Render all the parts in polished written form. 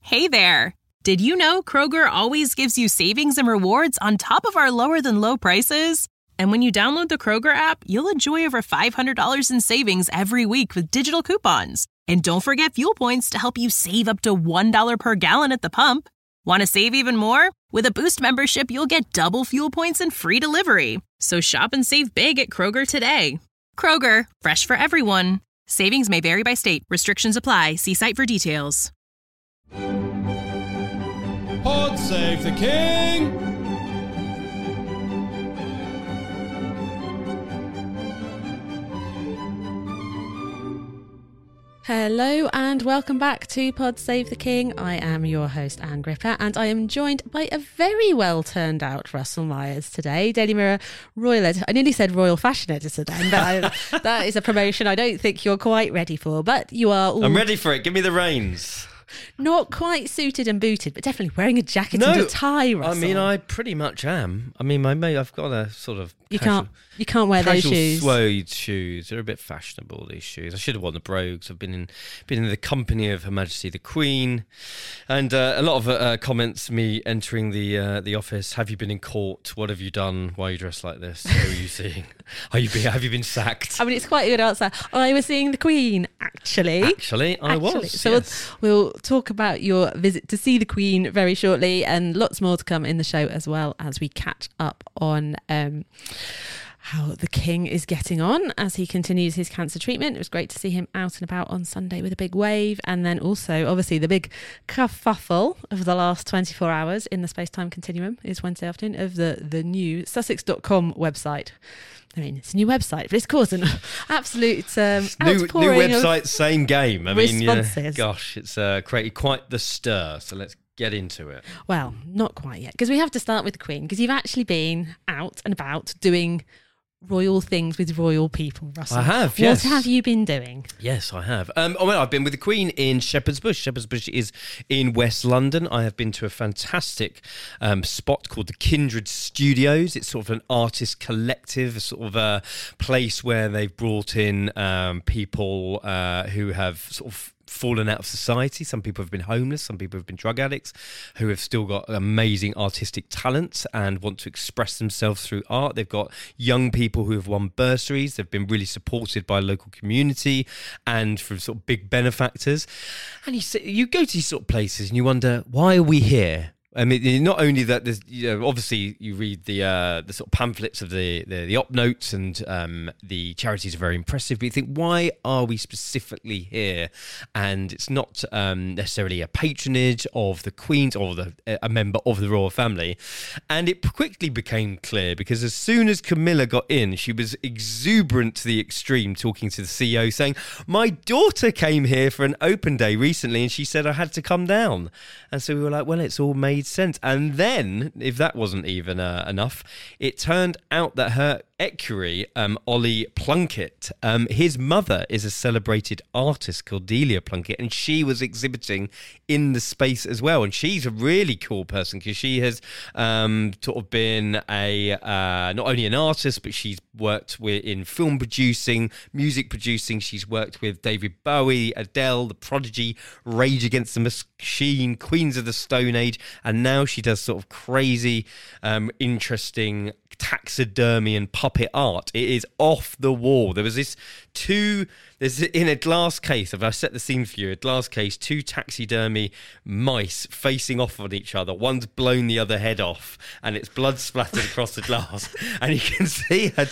Hey there! Did you know Kroger always gives you savings and rewards on top of our lower-than-low prices? And when you download the Kroger app, you'll enjoy over $500 in savings every week with digital coupons. And don't forget fuel points to help you save up to $1 per gallon at the pump. Want to save even more? With a Boost membership, you'll get double fuel points and free delivery. So shop and save big at Kroger today. Kroger, fresh for everyone. Savings may vary by state. Restrictions apply. See site for details. Pod Save the King! Hello and welcome back to Pod Save the King. I am your host, Anne Gripper, and I am joined by a very well turned out Russell Myers today. Daily Mirror Royal Editor. I nearly said Royal Fashion Editor then, but that is a promotion I don't think you're quite ready for, but you are all... I'm ready for it. Give me the reins. Not quite suited and booted, but definitely wearing a jacket and a tie, Russell. I mean, I pretty much am. I mean, I've got a sort of You can't wear those shoes. Suede shoes. They're a bit fashionable, these shoes. I should have worn the brogues. I've been in the company of Her Majesty the Queen, and a lot of comments. Me entering the office. Have you been in court? What have you done? Why are you dressed like this? Who are you seeing? Have you been sacked? I mean, it's quite a good answer. I was seeing the Queen, actually. I was. So yes. we'll talk about your visit to see the Queen very shortly, and lots more to come in the show, as well as we catch up on how the King is getting on as he continues his cancer treatment. It was great to see him out and about on Sunday with a big wave, and then also obviously the big kerfuffle of the last 24 hours in the space-time continuum is Wednesday afternoon of the new Sussex.com website. I mean, it's a new website, but it's caused an absolute new website, same game. I mean, gosh, it's created quite the stir. So let's get into it. Well, not quite yet, because we have to start with the Queen, because you've actually been out and about doing royal things with royal people, Russell. I have, yes. What have you been doing? Yes, I have. I've been with the Queen in Shepherd's Bush. Shepherd's Bush is in West London. I have been to a fantastic spot called the Kindred Studios. It's sort of an artist collective, a sort of a place where they've brought in people who have sort of fallen out of society. Some people have been homeless, some people have been drug addicts, who have still got amazing artistic talents and want to express themselves through art. They've got young people who have won bursaries. They've been really supported by local community and from sort of big benefactors. And you go to these sort of places and you wonder, why are we here? I mean, not only that, there's, obviously you read the sort of pamphlets of the op notes, and the charities are very impressive, but you think, why are we specifically here? And it's not necessarily a patronage of the Queen's or a member of the royal family. And it quickly became clear, because as soon as Camilla got in, she was exuberant to the extreme, talking to the CEO, saying, my daughter came here for an open day recently and she said I had to come down. And so we were like, well, it's all made sense. And then, if that wasn't even enough, it turned out that her equerry, Ollie Plunkett, his mother is a celebrated artist called Delia Plunkett, and she was exhibiting in the space as well. And she's a really cool person, because she has sort of been not only an artist, but she's worked in film producing, music producing. She's worked with David Bowie, Adele, The Prodigy, Rage Against the Machine, Queens of the Stone Age, and now she does sort of crazy, interesting taxidermy and puppet art. It is off the wall. There's in a glass case, if I set the scene for you, a glass case, two taxidermy mice facing off on each other. One's blown the other head off and it's blood splattered across the glass. And you can see her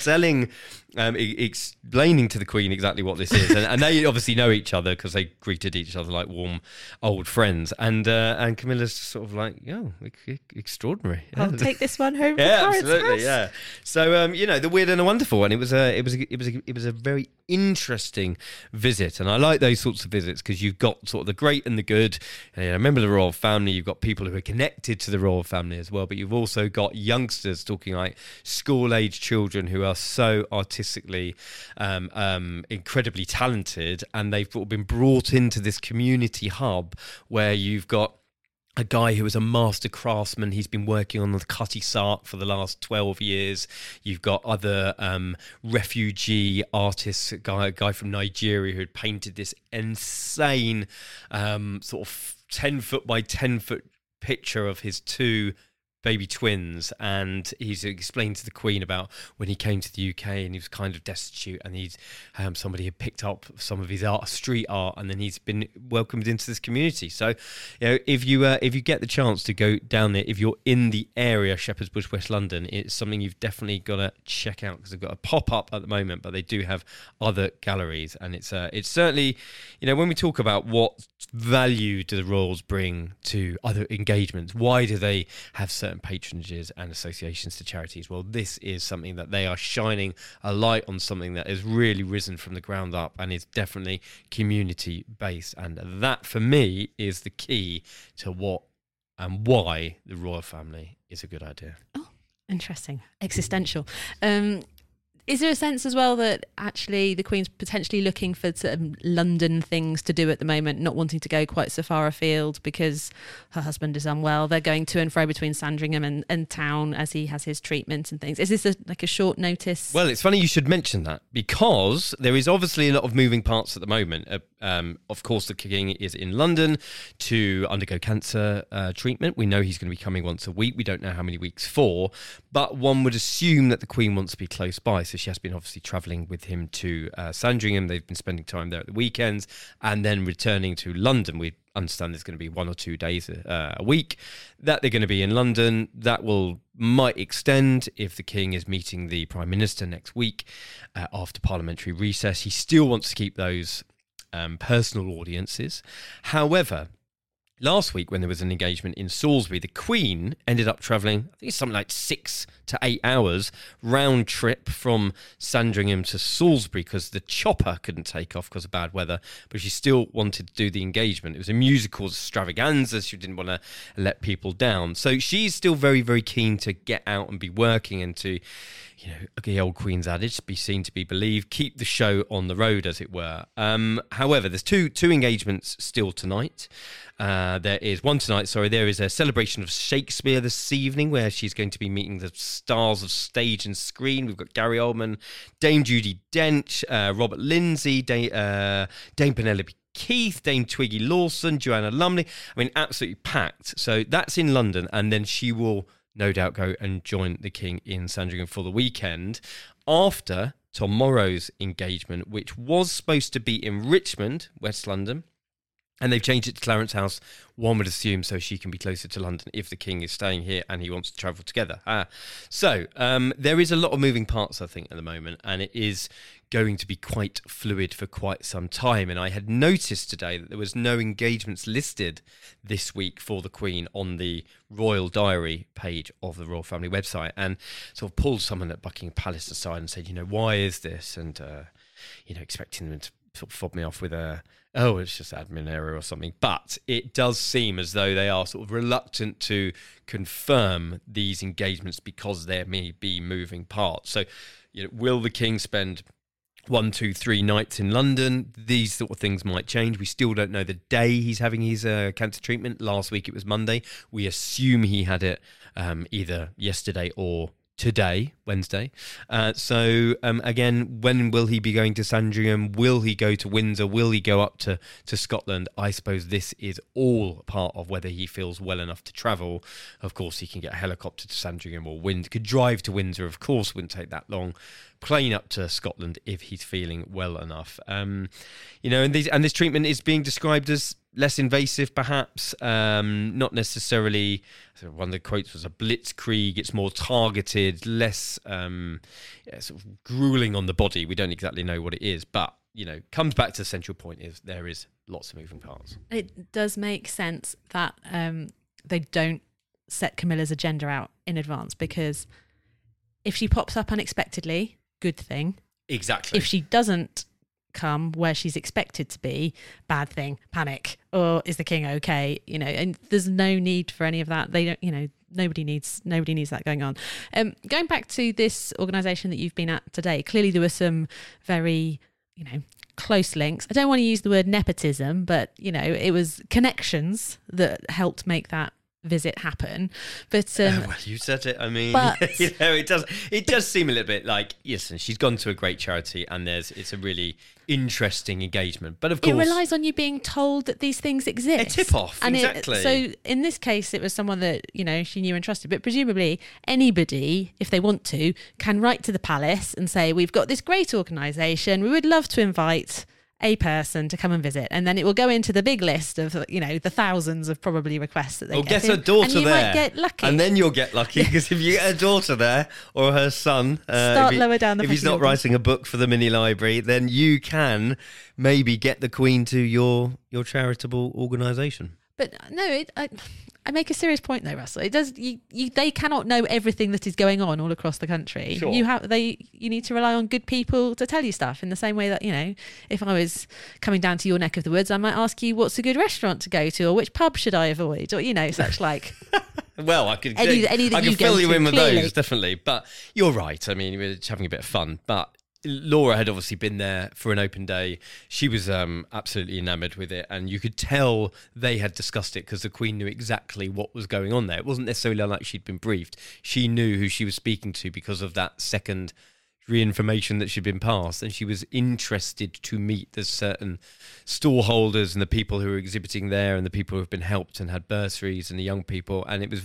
explaining to the Queen exactly what this is. And they obviously know each other, because they greeted each other like warm old friends. And Camilla's sort of like, oh, extraordinary. I'll take this one home. Yeah, absolutely. Yeah. So the weird and the wonderful, and it was a very interesting visit. And I like those sorts of visits, because you've got sort of the great and the good. And a member of the royal family, you've got people who are connected to the royal family as well, but you've also got youngsters, talking like school-age children, who are so artistically incredibly talented, and they've been brought into this community hub where you've got a guy who was a master craftsman. He's been working on the Cutty Sark for the last 12 years. You've got other refugee artists, a guy from Nigeria who had painted this insane sort of 10 foot by 10 foot picture of his two baby twins, and he's explained to the Queen about when he came to the UK and he was kind of destitute, and he's somebody had picked up some of his street art, and then he's been welcomed into this community. So, if you get the chance to go down there, if you're in the area, Shepherd's Bush, West London, it's something you've definitely got to check out, because they've got a pop up at the moment, but they do have other galleries, and it's certainly, when we talk about what value do the royals bring to other engagements, why do they have certain patronages and associations to charities? Well, this is something that they are shining a light on, something that has really risen from the ground up and is definitely community based, and that for me is the key to what and why the royal family is a good idea. Oh, interesting. Existential. Is there a sense as well that actually the Queen's potentially looking for some London things to do at the moment, not wanting to go quite so far afield because her husband is unwell? They're going to and fro between Sandringham and town as he has his treatment and things. Is this a short notice? Well, it's funny you should mention that, because there is obviously a lot of moving parts at the moment. Of course, the King is in London to undergo cancer treatment. We know he's going to be coming once a week. We don't know how many weeks for, but one would assume that the Queen wants to be close by. So she has been obviously travelling with him to Sandringham. They've been spending time there at the weekends and then returning to London. We understand there's going to be 1 or 2 days a week that they're going to be in London. That might extend if the King is meeting the Prime Minister next week after parliamentary recess. He still wants to keep those personal audiences. However, last week when there was an engagement in Salisbury, the Queen ended up travelling, I think it's something like 6 to 8 hours round trip from Sandringham to Salisbury, because the chopper couldn't take off because of bad weather, but she still wanted to do the engagement. It was a musical extravaganza. She didn't want to let people down. So she's still very, very keen to get out and be working and to, the old Queen's adage, be seen to be believed, keep the show on the road, as it were. However, there's two engagements still tonight. There is a celebration of Shakespeare this evening, where she's going to be meeting the stars of stage and screen. We've got Gary Oldman, Dame Judi Dench, Robert Lindsay, Dame Penelope Keith, Dame Twiggy Lawson, Joanna Lumley. I mean, absolutely packed. So that's in London, and then she will no doubt go and join the King in Sandringham for the weekend after tomorrow's engagement, which was supposed to be in Richmond, West London, and they've changed it to Clarence House, one would assume, so she can be closer to London if the King is staying here and he wants to travel together. So there is a lot of moving parts, I think, at the moment, and it is going to be quite fluid for quite some time. And I had noticed today that there was no engagements listed this week for the Queen on the Royal Diary page of the Royal Family website, and sort of pulled someone at Buckingham Palace aside and said, why is this? And, expecting them to sort of fob me off with it's just admin error or something. But it does seem as though they are sort of reluctant to confirm these engagements because there may be moving parts. So, will the King spend 1, 2, 3 nights in London? These sort of things might change. We still don't know the day he's having his cancer treatment. Last week it was Monday. We assume he had it either yesterday or today, Wednesday. Again, when will he be going to Sandringham? Will he go to Windsor? Will he go up to Scotland? I suppose this is all part of whether he feels well enough to travel. Of course, he can get a helicopter to Sandringham or could drive to Windsor. Of course, wouldn't take that long. Plane up to Scotland if he's feeling well enough. And this treatment is being described as less invasive, perhaps. Not necessarily. One of the quotes was a blitzkrieg. It's more targeted, less sort of grueling on the body. We don't exactly know what it is, but comes back to the central point: is there is lots of moving parts. It does make sense that they don't set Camilla's agenda out in advance, because if she pops up unexpectedly, good thing. Exactly. If she doesn't come where she's expected to be, bad thing, panic. Or is the King okay? And there's no need for any of that. They don't, nobody needs that going on. Going back to this organisation that you've been at today, clearly there were some very, close links. I don't want to use the word nepotism, but it was connections that helped make that visit happen. But well, you said it. I mean, it does seem a little bit like, yes, and she's gone to a great charity, and it's a really interesting engagement. But of course, it relies on you being told that these things exist. A tip off, and exactly. So in this case, it was someone that she knew and trusted. But presumably, anybody, if they want to, can write to the palace and say, "We've got this great organisation. We would love to invite a person to come and visit," and then it will go into the big list of the thousands of probably requests that they get. Or get a daughter and you there, might get lucky, and then you'll get lucky because if you get a daughter there or her son, lower down the. If he's not writing a book for the mini library, then you can maybe get the Queen to your charitable organisation. But no, I make a serious point though, Russell. It does. They cannot know everything that is going on all across the country. Sure. You need to rely on good people to tell you stuff. In the same way that if I was coming down to your neck of the woods, I might ask you what's a good restaurant to go to, or which pub should I avoid, or such like. Well, I could any I could fill you in with clearly. those, definitely. But you're right. I mean, we're just having a bit of fun, but. Laura had obviously been there for an open day. She was absolutely enamoured with it, and you could tell they had discussed it because the Queen knew exactly what was going on there. It wasn't necessarily like she'd been briefed. She knew who she was speaking to because of that second information that she'd been passed, and she was interested to meet the certain stall holders and the people who were exhibiting there and the people who have been helped and had bursaries and the young people, and it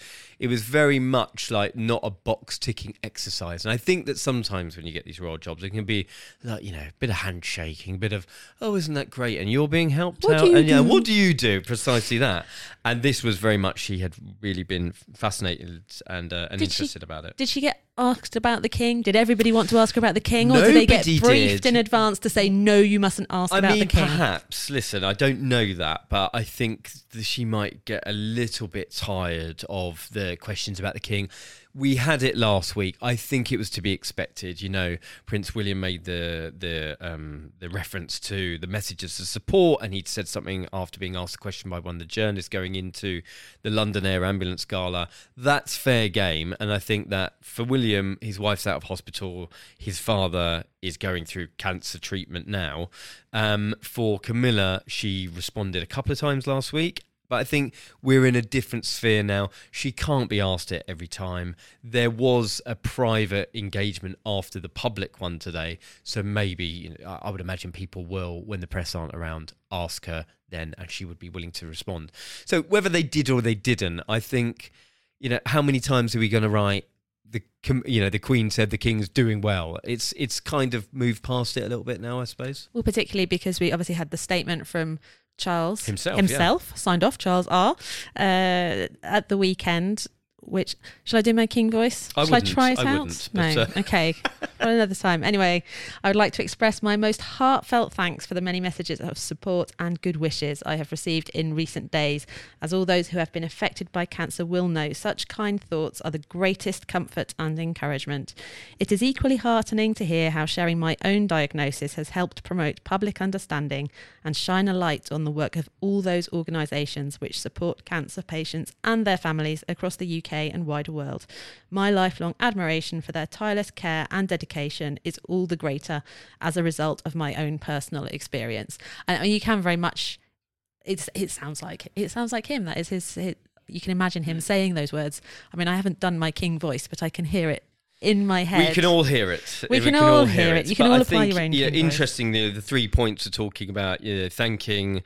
was very much like not a box ticking exercise. And I think that sometimes when you get these royal jobs, it can be like a bit of handshaking, a bit of isn't that great, and you're being helped out, and what do you do? Precisely that. And this was very much, she had really been fascinated and interested about it. Did she get asked about the king? Did everybody want to ask her about the king, or did they get briefed in advance to say no, you mustn't ask about the king? Perhaps. Listen, I don't know that, but I think that she might get a little bit tired of the questions about the king. We had it last week. I think it was to be expected. Prince William made the reference to the messages of support, and he'd said something after being asked a question by one of the journalists going into the London Air Ambulance Gala. That's fair game, and I think that for William, his wife's out of hospital, his father is going through cancer treatment now. For Camilla, she responded a couple of times last week. But I think we're in a different sphere now. She can't be asked it every time. There was a private engagement after the public one today. So maybe, I would imagine people will, when the press aren't around, ask her then, and she would be willing to respond. So whether they did or they didn't, I think, how many times are we going to write, the Queen said the King's doing well? It's kind of moved past it a little bit now, I suppose. Well, particularly because we obviously had the statement from Charles himself signed off, Charles R, at the weekend. Which, shall I do my king voice? Shall I try it out? No, okay, for another time. Anyway, I would like to express my most heartfelt thanks for the many messages of support and good wishes I have received in recent days. As all those who have been affected by cancer will know, such kind thoughts are the greatest comfort and encouragement. It is equally heartening to hear how sharing my own diagnosis has helped promote public understanding and shine a light on the work of all those organisations which support cancer patients and their families across the UK and wider world. My lifelong admiration for their tireless care and dedication is all the greater as a result of my own personal experience. And you can very much, it sounds like him. That is his. You can imagine him saying those words. I mean, I haven't done my king voice, but I can hear it in my head. We can all hear it. We can all hear it. You can all apply your own. Yeah, interestingly, the 3 points are talking about thanking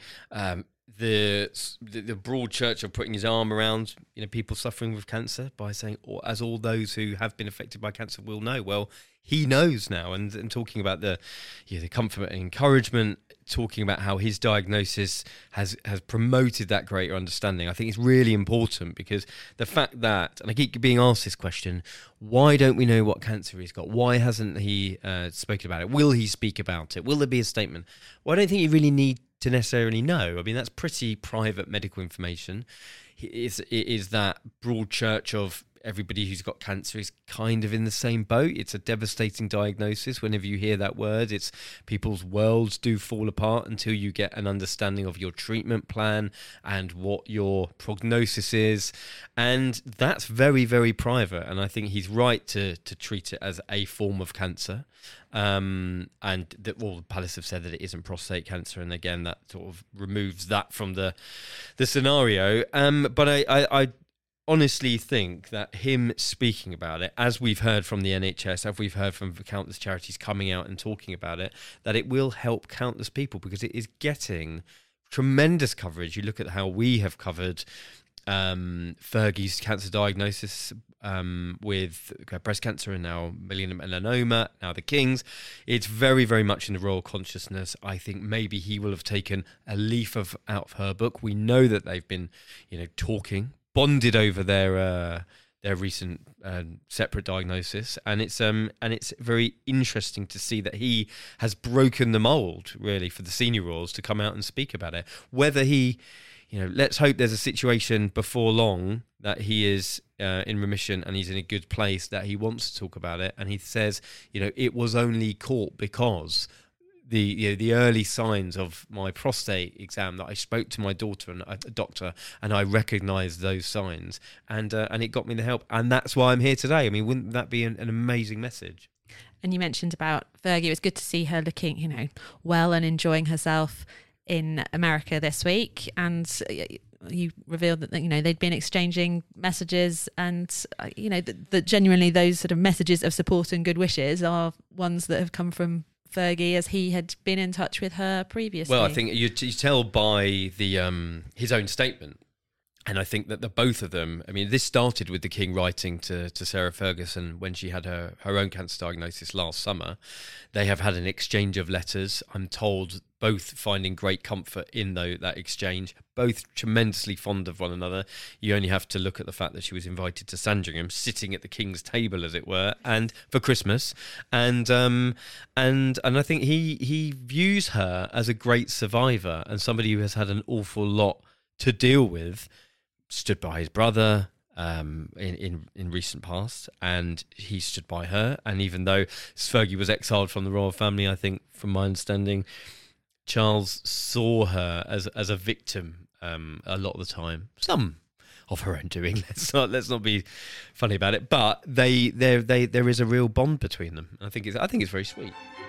the broad church of putting his arm around people suffering with cancer by saying, as all those who have been affected by cancer will know. Well, he knows now, and talking about the comfort and encouragement, talking about how his diagnosis has promoted that greater understanding. I think it's really important, because the fact that, and I keep being asked this question, why don't we know what cancer he's got? Why hasn't he spoken about it? Will he speak about it? Will there be a statement? Well, I don't think you really need to necessarily know. I mean, that's pretty private medical information. It is that broad church of everybody who's got cancer is kind of in the same boat. It's a devastating diagnosis. Whenever you hear that word, it's people's worlds do fall apart until you get an understanding of your treatment plan and what your prognosis is. And that's very, very private. And I think he's right to treat it as a form of cancer. And that, well, the Palace have said that it isn't prostate cancer. And again, that sort of removes that from the scenario. But I honestly think that him speaking about it, as we've heard from the NHS, as we've heard from countless charities coming out and talking about it, that it will help countless people because it is getting tremendous coverage. You look at how we have covered Fergie's cancer diagnosis with breast cancer and now melanoma, now the King's. It's very, very much in the royal consciousness. I think maybe he will have taken a leaf out of her book. We know that they've been, talking, bonded over their recent separate diagnosis, and it's very interesting to see that he has broken the mold really for the senior royals to come out and speak about it. Whether he, let's hope there's a situation before long that he is in remission and he's in a good place, that he wants to talk about it, and he says, it was only caught because the early signs of my prostate exam, that I spoke to my daughter and a doctor, and I recognised those signs, and it got me the help, and that's why I'm here today. I mean, wouldn't that be an amazing message? And you mentioned about Fergie. It was good to see her looking, well and enjoying herself in America this week, and you revealed that they'd been exchanging messages, and that genuinely those sort of messages of support and good wishes are ones that have come from Fergie, as he had been in touch with her previously. Well, I think you tell by the his own statement, and I think that the both of them, I mean, this started with the King writing to Sarah Ferguson when she had her own cancer diagnosis last summer. They have had an exchange of letters, I'm told, both finding great comfort in that exchange, both tremendously fond of one another. You only have to look at the fact that she was invited to Sandringham, sitting at the King's table, as it were, and for Christmas. And I think he views her as a great survivor and somebody who has had an awful lot to deal with. Stood by his brother in recent past, and he stood by her. And even though Fergie was exiled from the royal family, I think, from my understanding, Charles saw her as a victim a lot of the time. Some of her own doing. Let's not be funny about it. But there is a real bond between them. I think it's very sweet.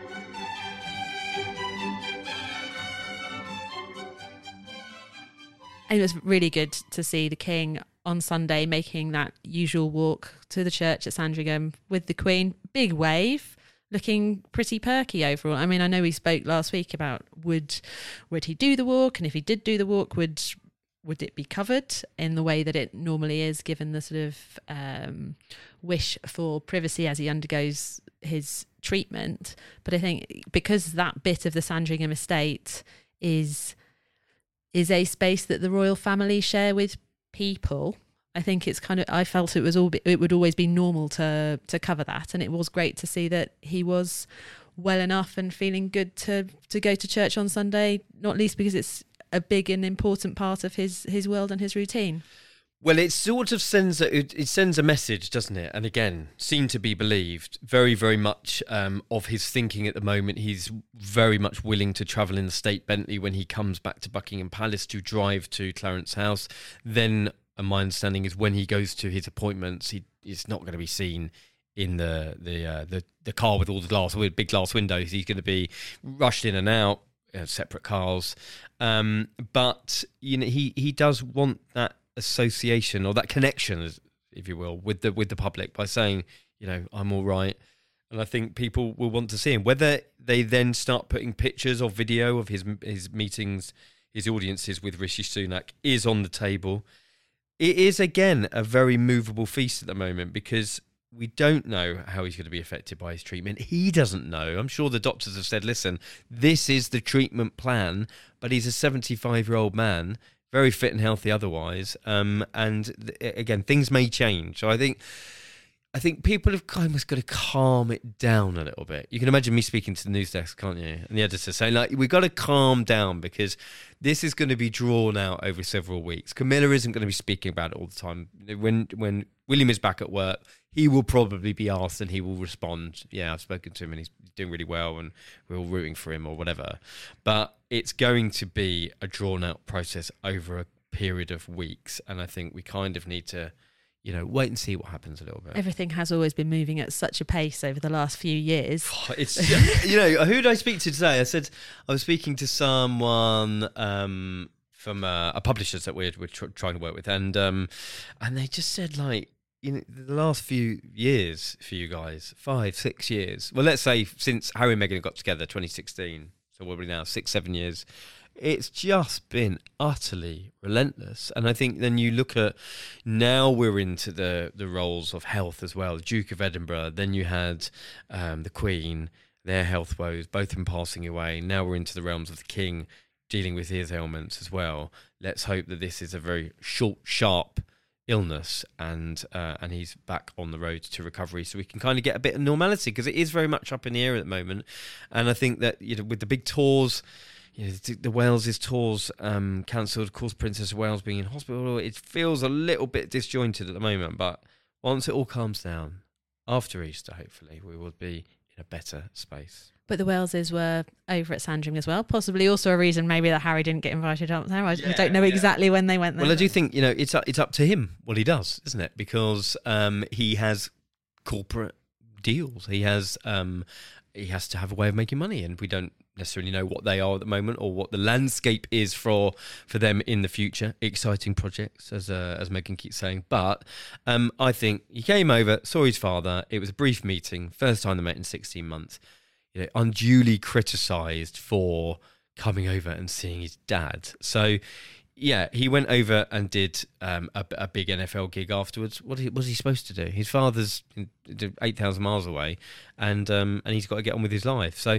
And it was really good to see the King on Sunday making that usual walk to the church at Sandringham with the Queen. Big wave, looking pretty perky overall. I mean, I know we spoke last week about would he do the walk, and if he did do the walk, would it be covered in the way that it normally is, given the sort of wish for privacy as he undergoes his treatment. But I think because that bit of the Sandringham estate is a space that the royal family share with people, I think it's I felt it would always be normal to cover that, and it was great to see that he was well enough and feeling good to go to church on Sunday, not least because it's a big and important part of his world and his routine. Well, it sort of sends a message, doesn't it? And again, seen to be believed, very, very much of his thinking at the moment. He's very much willing to travel in the State Bentley when he comes back to Buckingham Palace to drive to Clarence House. Then, my understanding is when he goes to his appointments, he's not going to be seen in the car with all the big glass windows. He's going to be rushed in and out, separate cars. But he does want that association or that connection, if you will, with the public by saying, I'm all right. And I think people will want to see him. Whether they then start putting pictures or video of his meetings, his audiences with Rishi Sunak is on the table. It is, again, a very movable feast at the moment because we don't know how he's going to be affected by his treatment. He doesn't know. I'm sure the doctors have said, listen, this is the treatment plan, but he's a 75-year-old man, very fit and healthy otherwise. And again, things may change. So I think I think people have almost got to calm it down a little bit. You can imagine me speaking to the news desk, can't you? And the editor saying, like, we've got to calm down because this is going to be drawn out over several weeks. Camilla isn't going to be speaking about it all the time. When William is back at work, he will probably be asked and he will respond, yeah, I've spoken to him and he's doing really well and we're all rooting for him or whatever. But it's going to be a drawn out process over a period of weeks. And I think we kind of need to, wait and see what happens a little bit. Everything has always been moving at such a pace over the last few years. It's who did I speak to today? I said I was speaking to someone from a publisher that we're trying to work with, and they just said, like, the last few years for you guys, 5-6 years. Well, let's say since Harry and Meghan got together, 2016. So what are we now? 6-7 years. It's just been utterly relentless. And I think then you look at, now we're into the roles of health as well. The Duke of Edinburgh, then you had the Queen, their health woes, both of them passing away. Now we're into the realms of the King dealing with his ailments as well. Let's hope that this is a very short, sharp illness and he's back on the road to recovery so we can kind of get a bit of normality, because it is very much up in the air at the moment. And I think that, with the big tours, the Wales' tours cancelled, of course, Princess of Wales being in hospital, it feels a little bit disjointed at the moment. But once it all calms down, after Easter, hopefully, we will be in a better space. But the Waleses were over at Sandringham as well. Possibly also a reason maybe that Harry didn't get invited up there. I don't know exactly when they went there. Well, I do think, it's up to him what he does, isn't it? Because he has corporate deals. He has to have a way of making money, and we don't necessarily know what they are at the moment or what the landscape is for them in the future. Exciting projects, as Meghan keeps saying. But I think he came over, saw his father. It was a brief meeting, first time they met in 16 months. Unduly criticised for coming over and seeing his dad. So, yeah, he went over and did a big NFL gig afterwards. What was he supposed to do? His father's 8,000 miles away, and he's got to get on with his life. So,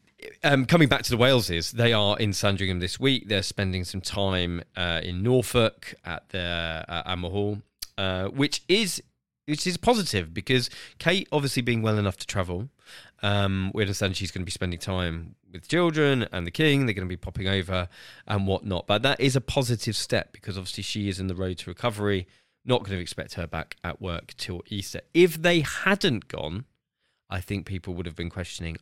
coming back to the Waleses, they are in Sandringham this week. They're spending some time in Norfolk at their Amber Hall, which is positive because Kate, obviously being well enough to travel, we understand she's going to be spending time with children and the King. They're going to be popping over and whatnot. But that is a positive step because obviously she is in the road to recovery. Not going to expect her back at work till Easter. If they hadn't gone, I think people would have been questioning,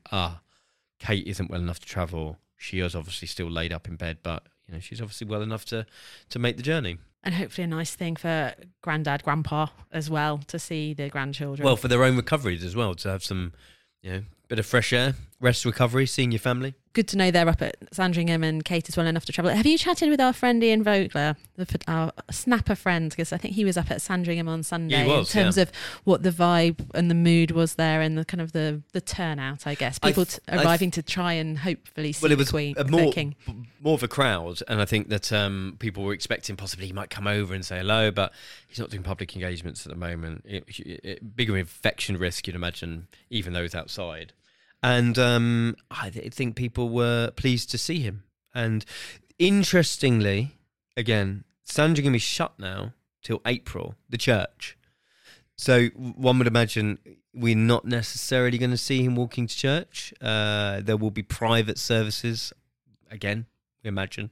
Kate isn't well enough to travel. She is obviously still laid up in bed, but she's obviously well enough to make the journey. And hopefully a nice thing for Grandad, Grandpa as well, to see the grandchildren. Well, for their own recoveries as well, to have some, bit of fresh air, rest, recovery, seeing your family. Good to know they're up at Sandringham and Kate is well enough to travel. Have you chatted with our friend Ian Vogler, our snapper friend? Because I think he was up at Sandringham on Sunday. He was, in terms of what the vibe and the mood was there and the kind of the turnout, I guess. People arriving to try and hopefully see the Queen, the King. More of a crowd, and I think that people were expecting possibly he might come over and say hello, but he's not doing public engagements at the moment. Bigger infection risk, you'd imagine, even those outside. And I think people were pleased to see him. And interestingly, again, Sandringham is shut now till April, the church. So one would imagine we're not necessarily going to see him walking to church. There will be private services, again, we imagine.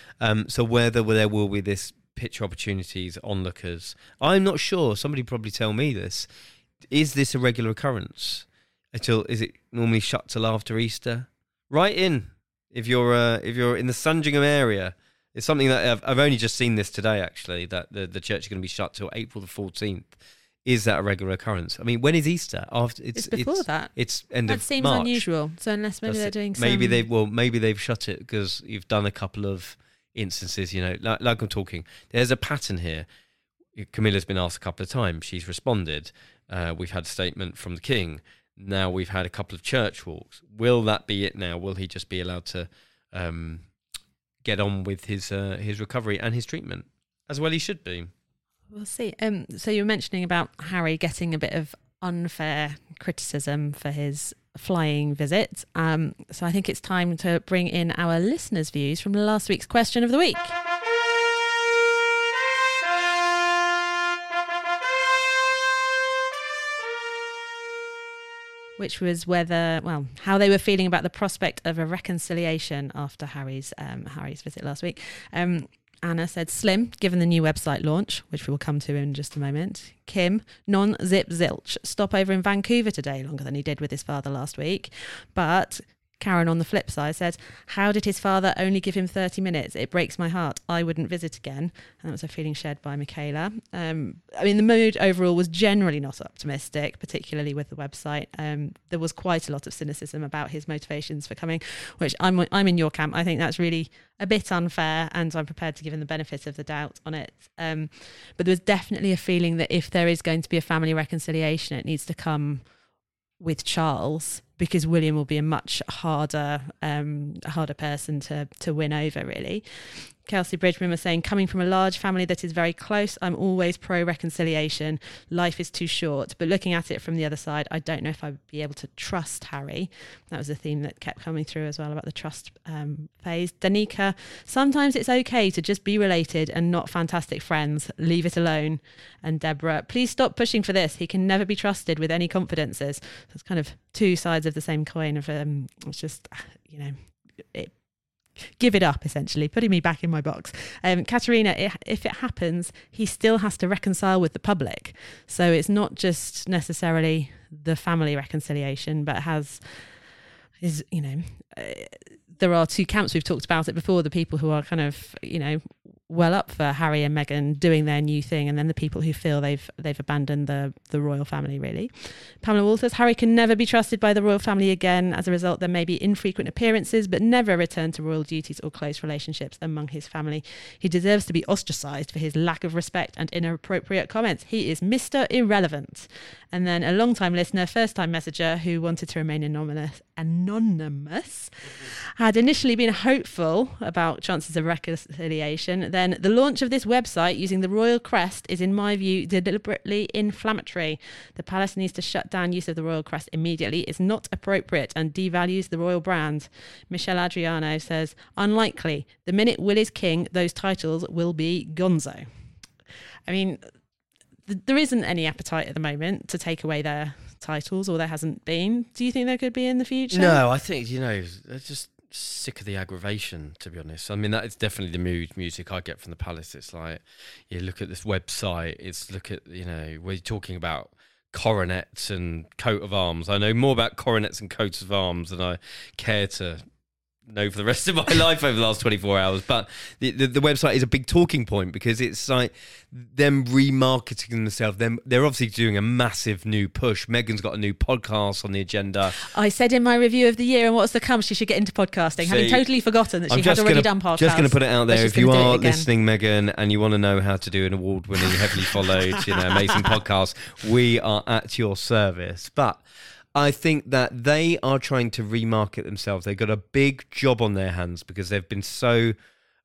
So whether there will be this picture opportunities, onlookers, I'm not sure. Somebody probably tell me this. Is this a regular occurrence? Is it normally shut till after Easter? Write in if you're in the Sandringham area. It's something that I've only just seen this today, actually, that the church is going to be shut till April the 14th. Is that a regular occurrence? I mean, when is Easter? It's before that. It's end of March. That seems unusual. So unless maybe they're doing some... Maybe they've shut it because you've done a couple of instances, like I'm talking. There's a pattern here. Camilla's been asked a couple of times. She's responded. We've had a statement from the King. Now we've had a couple of church walks. Will that be it now? Will he just be allowed to get on with his recovery and his treatment? As well he should be. We'll see. So you were mentioning about Harry getting a bit of unfair criticism for his flying visit. So I think it's time to bring in our listeners' views from last week's question of the week. which was how they were feeling about the prospect of a reconciliation after Harry's visit last week. Anna said, slim, given the new website launch, which we will come to in just a moment. Kim, non-zip zilch, stopover in Vancouver today, longer than he did with his father last week. But Karen, on the flip side, said, how did his father only give him 30 minutes? It breaks my heart. I wouldn't visit again. And that was a feeling shared by Michaela. The mood overall was generally not optimistic, particularly with the website. There was quite a lot of cynicism about his motivations for coming, which I'm in your camp. I think that's really a bit unfair, and I'm prepared to give him the benefit of the doubt on it. But there's definitely a feeling that if there is going to be a family reconciliation, it needs to come with Charles, because William will be a much harder person to win over, really. Kelsey Bridgman was saying, coming from a large family that is very close, I'm always pro-reconciliation. Life is too short. But looking at it from the other side, I don't know if I would be able to trust Harry. That was a theme that kept coming through as well about the trust phase. Danica, sometimes it's okay to just be related and not fantastic friends. Leave it alone. And Deborah, please stop pushing for this. He can never be trusted with any confidences. So it's kind of two sides of the same coin of it's just, give it up, essentially, putting me back in my box. Katerina, if it happens, he still has to reconcile with the public. So it's not just necessarily the family reconciliation, but there are two camps. We've talked about it before, the people who are kind of, well up for Harry and Meghan doing their new thing, and then the people who feel they've abandoned the royal family, really. Pamela Walters, Harry can never be trusted by the royal family again. As a result, there may be infrequent appearances, but never a return to royal duties or close relationships among his family. He deserves to be ostracised for his lack of respect and inappropriate comments. He is Mr. Irrelevant. And then a long-time listener, first-time messenger who wanted to remain anonymous, had initially been hopeful about chances of reconciliation. Then the launch of this website using the royal crest is, in my view, deliberately inflammatory. The palace needs to shut down use of the royal crest immediately. It's not appropriate and devalues the royal brand. Michelle Adriano says, unlikely. The minute Will is king, those titles will be gonzo. I mean, there isn't any appetite at the moment to take away their titles, or there hasn't been. Do you think there could be in the future? No, I think, they're just sick of the aggravation, to be honest. I mean, that is definitely the music I get from the palace. It's like, you look at this website, we're talking about coronets and coat of arms. I know more about coronets and coats of arms than I care to know for the rest of my life over the last 24 hours. But the website is a big talking point, because it's like them remarketing themselves. They're obviously doing a massive new push. Meghan's got a new podcast on the agenda. I said in my review of the year, and what's to come, she should get into podcasting, having totally forgotten that she had already done podcasts. Just going to put it out there, if you are listening, Meghan, and you want to know how to do an award-winning, heavily followed, amazing podcast, we are at your service. But I think that they are trying to remarket themselves. They've got a big job on their hands, because they've been so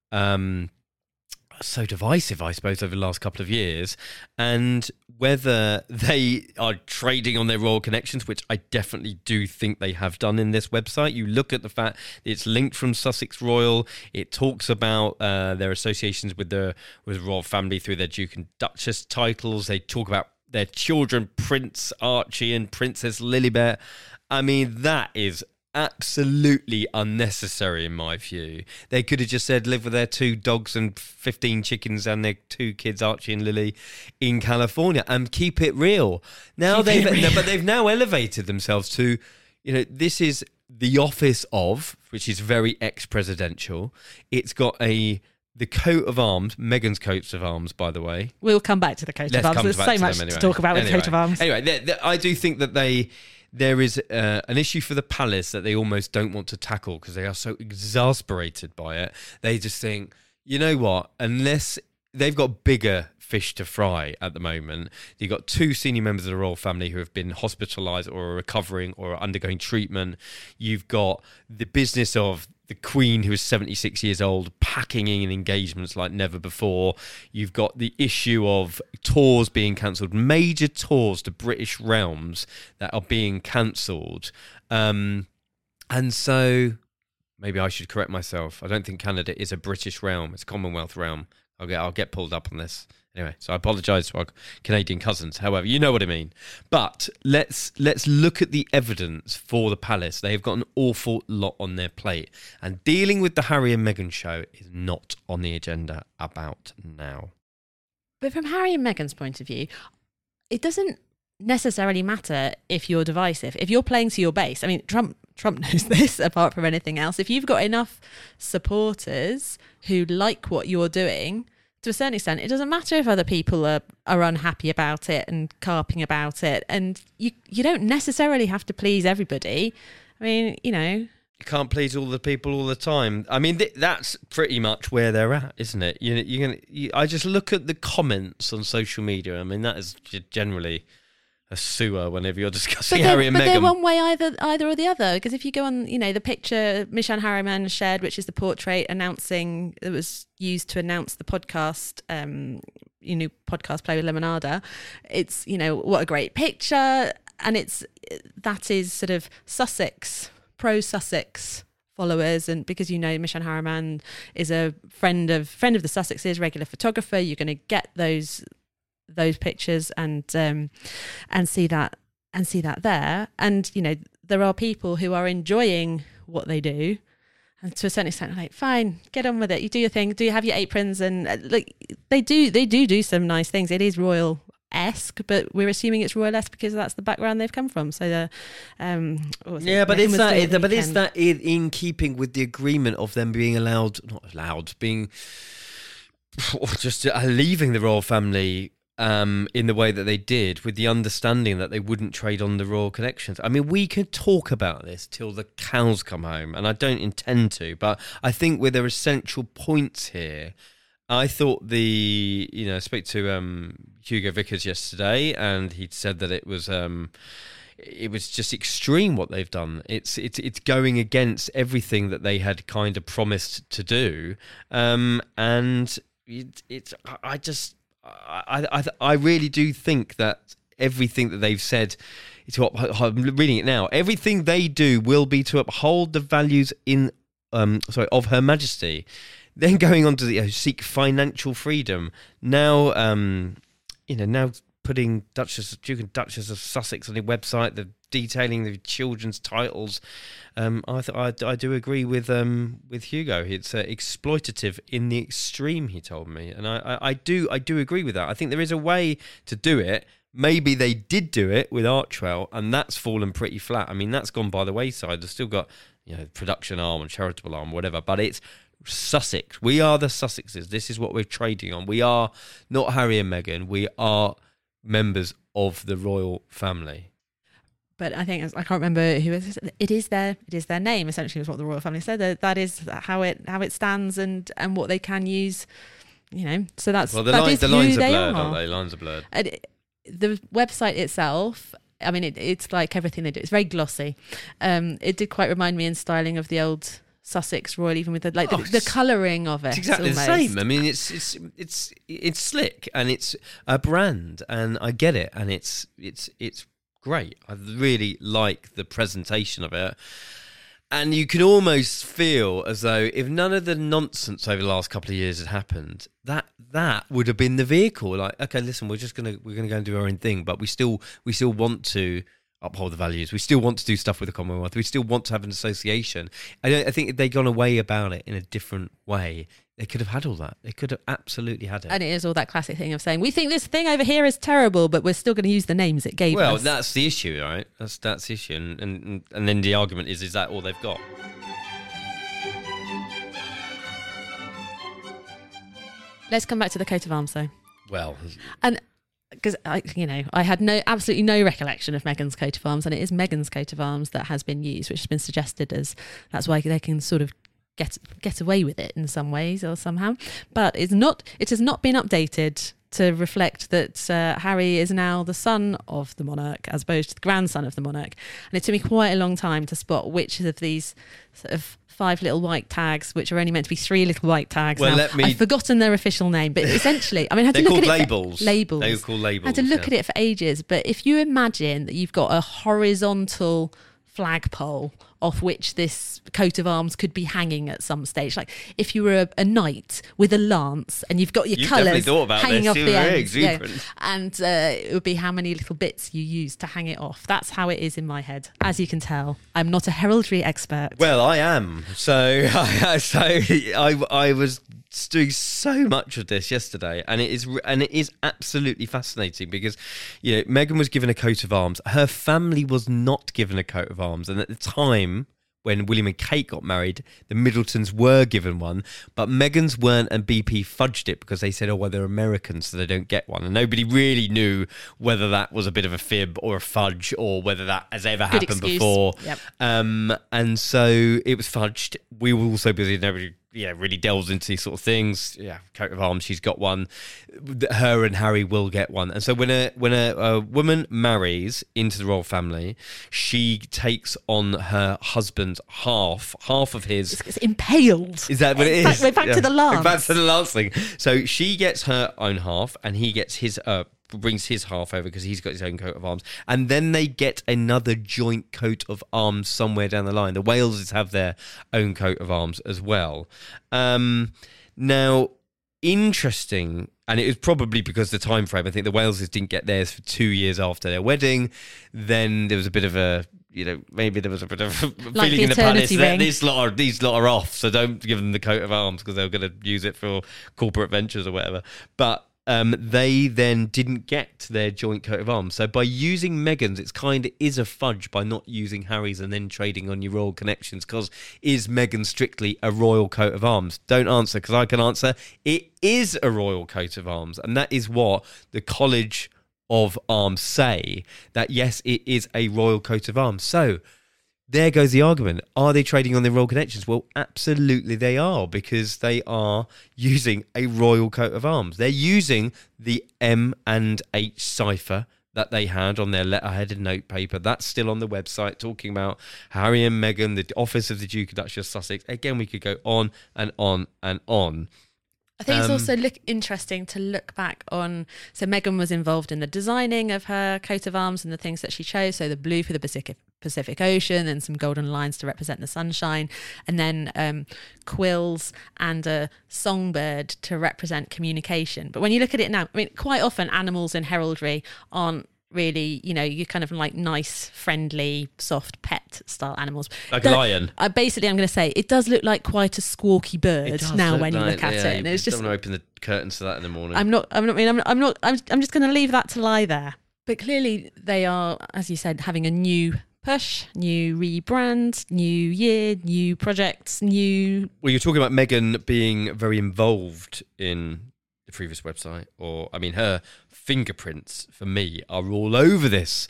divisive, I suppose, over the last couple of years. And whether they are trading on their royal connections, which I definitely do think they have done in this website. You look at the fact that it's linked from Sussex Royal. It talks about their associations with the royal family through their Duke and Duchess titles. They talk about their children, Prince Archie and Princess Lilibet. I mean, that is absolutely unnecessary in my view. They could have just said live with their 2 dogs and 15 chickens and their 2 kids, Archie and Lily, in California, and keep it real. But they've now elevated themselves to, this is the office of, which is very ex-presidential. It's got the coat of arms, Meghan's coats of arms, by the way. We'll come back to the coat of arms. There's so much to talk about with the coat of arms. Anyway, I do think that there is an issue for the palace that they almost don't want to tackle, because they are so exasperated by it. They just think, you know what, unless they've got bigger fish to fry at the moment. You've got 2 senior members of the royal family who have been hospitalised or are recovering or are undergoing treatment. You've got the business of the Queen, who is 76 years old, packing in engagements like never before. You've got the issue of tours being cancelled, major tours to British realms that are being cancelled. And so maybe I should correct myself. I don't think Canada is a British realm. It's a Commonwealth realm. I'll get pulled up on this Anyway, so I apologise to our Canadian cousins. However, you know what I mean. But let's look at the evidence for the palace. They've got an awful lot on their plate. And dealing with the Harry and Meghan show is not on the agenda about now. But from Harry and Meghan's point of view, it doesn't necessarily matter if you're divisive. If you're playing to your base, I mean, Trump knows this apart from anything else. If you've got enough supporters who like what you're doing, to a certain extent, it doesn't matter if other people are unhappy about it and carping about it. And you don't necessarily have to please everybody. I mean, you know, you can't please all the people all the time. I mean, that's pretty much where they're at, isn't it? I just look at the comments on social media. I mean, that is generally a sewer whenever you're discussing Harry and Meghan. But they're one way either or the other. Because if you go on, you know, the picture Michelle Harriman shared, which is the portrait announcing, it was used to announce the podcast, podcast Play with Lemonada. It's, you know, what a great picture. And that is sort of Sussex, pro-Sussex followers, and because you know Michelle Harriman is a friend of the Sussexes, regular photographer, you're going to get those pictures and see that there. And you know, there are people who are enjoying what they do, and to a certain extent like, fine, get on with it, you do your thing, do you have your aprons, and like they do some nice things. It is royal-esque, but we're assuming it's royal-esque because that's the background they've come from. So but is that in keeping with the agreement of them being leaving the royal family in the way that they did, with the understanding that they wouldn't trade on the royal connections? I mean, we could talk about this till the cows come home, and I don't intend to, but I think with their essential points here, I thought I spoke to Hugo Vickers yesterday, and he'd said that it was just extreme what they've done. It's going against everything that they had kind of promised to do, and I really do think that everything that they've said, I'm reading it now, everything they do will be to uphold the values of Her Majesty. Then going on to seek financial freedom. Now, now putting Duke and Duchess of Sussex on the website, the detailing the children's titles. I do agree with Hugo. It's exploitative in the extreme, he told me, and I do agree with that. I think there is a way to do it. Maybe they did do it with Archwell, and that's fallen pretty flat. I mean, that's gone by the wayside. They've still got production arm and charitable arm, whatever, but it's Sussex. We are the Sussexes. This is what we're trading on. We are not Harry and Meghan. We are members of the royal family. But I think, I can't remember who it is their name, essentially, is what the royal family said. That is how it stands and what they can use, so that's the lines are blurred, aren't they? Lines are blurred. The website itself, I mean, it's like everything they do. It's very glossy. It did quite remind me in styling of the old Sussex Royal, even with the colouring of it. It's exactly the same. I mean, it's slick, and it's a brand, and I get it, and it's great. I really like the presentation of it. And you can almost feel as though if none of the nonsense over the last couple of years had happened, that would have been the vehicle. Like, okay, listen, we're gonna go and do our own thing, but we still want to uphold the values. We still want to do stuff with the Commonwealth. We still want to have an association. I think if they'd gone away about it in a different way, they could have had all that. They could have absolutely had it. And it is all that classic thing of saying, we think this thing over here is terrible, but we're still going to use the names it gave us. Well, that's the issue, right? That's the issue. And then the argument is that all they've got? Let's come back to the coat of arms, though. Well... And... because I had absolutely no recollection of Meghan's coat of arms, and it is Meghan's coat of arms that has been used, which has been suggested as that's why they can sort of get away with it in some ways or somehow. But it has not been updated to reflect that Harry is now the son of the monarch as opposed to the grandson of the monarch. And it took me quite a long time to spot which of these sort of 5 little white tags, which are only meant to be 3 little white tags. Well, now, I've forgotten their official name, but essentially, I mean, I had to look at labels. It. Labels. They were called labels. I had to look at it for ages. But if you imagine that you've got a horizontal flagpole off which this coat of arms could be hanging at some stage. Like if you were a knight with a lance and you've got your colours hanging off the ends, and it would be how many little bits you use to hang it off. That's how it is in my head. As you can tell, I'm not a heraldry expert. Well, I am. So I was doing so much of this yesterday, and it is absolutely fascinating because, you know, Meghan was given a coat of arms. Her family was not given a coat of arms, and at the time when William and Kate got married, the Middletons were given one, but Meghan's weren't, and BP fudged it because they said, oh, well, they're Americans, so they don't get one. And nobody really knew whether that was a bit of a fib or a fudge or whether that has ever happened before. Yep. And so it was fudged. We were also busy, nobody really delves into these sort of things. Yeah, coat of arms, she's got one. Her and Harry will get one. And so when a woman marries into the royal family, she takes on her husband's half of his. It's impaled. Is that what it is? We're back to the lance. Back to the lance thing. So she gets her own half, and he gets his. Brings his half over because he's got his own coat of arms, and then they get another joint coat of arms somewhere down the line. The Waleses have their own coat of arms as well. Now, interesting, and it was probably because the time frame. I think the Waleses didn't get theirs for 2 years after their wedding. Then there was a bit of a, maybe there was a bit of a like feeling in the palace that these lot are off, so don't give them the coat of arms because they're going to use it for corporate ventures or whatever. But they then didn't get their joint coat of arms. So by using Meghan's, it's kind of is a fudge by not using Harry's and then trading on your royal connections, because is Meghan strictly a royal coat of arms? Don't answer, because I can answer. It is a royal coat of arms, and that is what the College of Arms say, that yes, it is a royal coat of arms. So there goes the argument. Are they trading on their royal connections? Well, absolutely they are, because they are using a royal coat of arms. They're using the M&H cipher that they had on their letterhead and notepaper. That's still on the website, talking about Harry and Meghan, the office of the Duke and Duchess of Sussex. Again, we could go on and on and on. I think it's also interesting to look back on. So Meghan was involved in the designing of her coat of arms and the things that she chose. So the blue for the Pacific Ocean and some golden lines to represent the sunshine, and then quills and a songbird to represent communication. But when you look at it now, I mean, quite often animals in heraldry aren't really, you're kind of like nice, friendly, soft pet style animals. Like a lion. Basically, I'm going to say it does look like quite a squawky bird now when you look at it. And it's just, don't want to open the curtains to that in the morning. I'm just going to leave that to lie there. But clearly they are, as you said, having a new push, new rebrand, new year, new projects, new. Well, you're talking about Meghan being very involved in the previous website, or I mean, her fingerprints for me are all over this.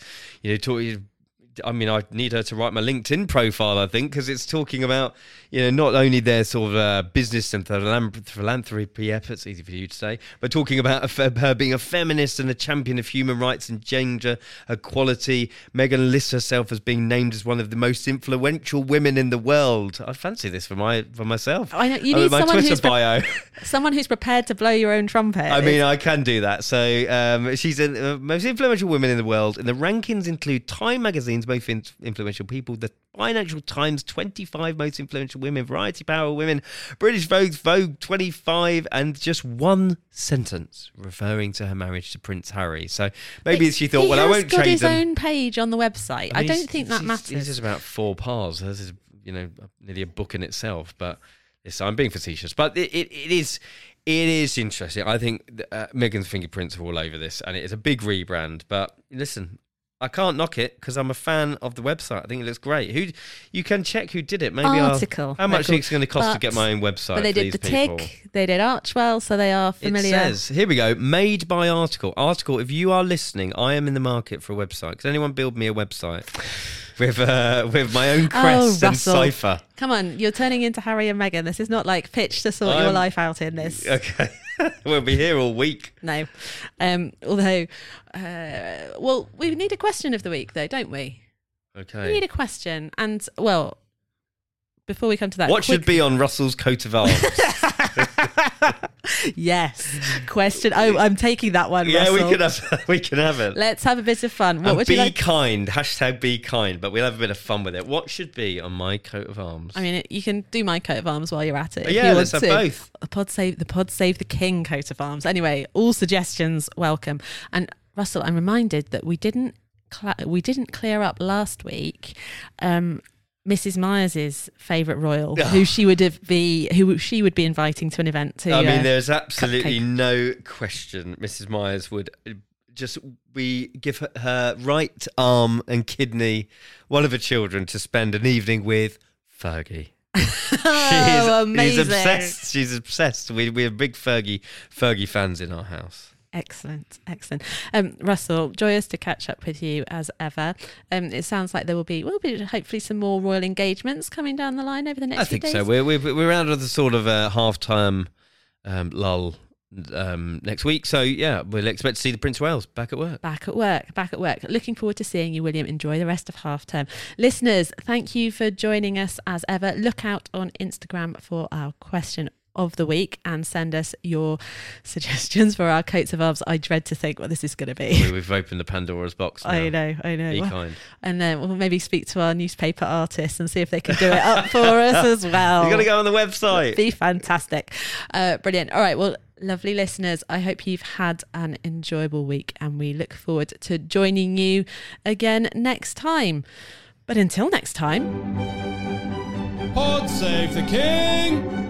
I need her to write my LinkedIn profile, I think, because it's talking about, not only their sort of business and philanthropy efforts, easy for you to say, but talking about her being a feminist and a champion of human rights and gender equality. Meghan lists herself as being named as one of the most influential women in the world. I fancy this for myself. I know you need my someone Twitter bio. Someone who's prepared to blow your own trumpet. I mean, I can do that. So she's the most influential women in the world, and the rankings include Time Magazine's most influential people, the Financial Times 25 most influential women, Variety Power women, British Vogue 25, and just one sentence referring to her marriage to Prince Harry. So maybe she thought, well, I won't trade them. He's got his own page on the website. I don't think that matters. This is about 4 pages. This is, nearly a book in itself. But I'm being facetious. But it is interesting. I think Meghan's fingerprints are all over this, and it is a big rebrand. But listen, I can't knock it because I'm a fan of the website. I think it looks great. You can check who did it. Maybe article. How much it's going to cost to get my own website? But they did the tick. They did Archwell, so they are familiar. It says here we go. Made by Article. Article. If you are listening, I am in the market for a website. Can anyone build me a website with my own crest and cipher? Come on, you're turning into Harry and Meghan. This is not like pitch to sort your life out in this. Okay. We'll be here all week. No. Although, we need a question of the week, though, don't we? Okay. We need a question. And, well, before we come to that... What should be on Russell's coat of arms? Yes. Question. Oh, I'm taking that one. Yeah, Russell. we can have it. Let's have a bit of fun. What And would be you like? kind. Hashtag be kind. But we'll have a bit of fun with it. What should be on my coat of arms? I mean, you can do my coat of arms while you're at it. If Yeah, you let's want have to. both. The pod save the king coat of arms. Anyway, all suggestions welcome. And Russell, I'm reminded that we didn't clear up last week. Mrs. Myers's favourite royal, who she would be inviting to an event to. I mean, there's absolutely no question. Mrs. Myers would we give her right arm and kidney, one of her children, to spend an evening with Fergie. Amazing. She's obsessed. She's obsessed. We're big Fergie fans in our house. Excellent. Russell, joyous to catch up with you as ever. It sounds like there will be hopefully some more royal engagements coming down the line over the next few days. I think so. We're out of the sort of half-time lull next week. So yeah, we'll expect to see the Prince of Wales back at work. Back at work. Looking forward to seeing you, William. Enjoy the rest of half term. Listeners, thank you for joining us as ever. Look out on Instagram for our question of the week and send us your suggestions for our coats of arms. I dread to think what this is going to be. We've opened the Pandora's box now. I know. Be kind. And then we'll maybe speak to our newspaper artists and see if they can do it up for us as well. You've got to go on the website. Be fantastic. Brilliant. All right. Well, lovely listeners, I hope you've had an enjoyable week and we look forward to joining you again next time. But until next time, Pod save the king.